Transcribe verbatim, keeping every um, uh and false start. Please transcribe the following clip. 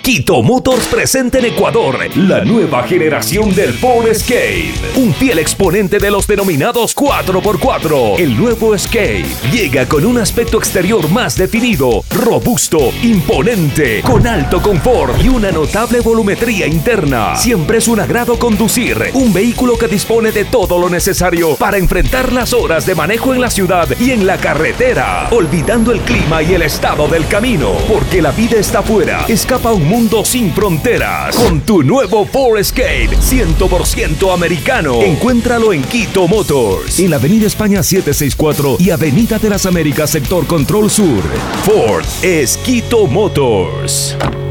Quito Motors presenta en Ecuador la nueva generación del Ford Escape, un fiel exponente de los denominados cuatro por cuatro. El nuevo Escape llega con un aspecto exterior más definido, robusto, imponente, con alto confort y una notable volumetría interna. Siempre es un agrado conducir un vehículo que dispone de todo lo necesario para enfrentar las horas de manejo en la ciudad y en la carretera, olvidando el clima y el estado del camino, porque la vida está afuera. Escapa a un mundo sin fronteras con tu nuevo Ford Escape cien por ciento americano. Encuéntralo en Quito Motors, en la Avenida España setecientos sesenta y cuatro y Avenida de las Américas, sector Control Sur. Ford es Quito Motors.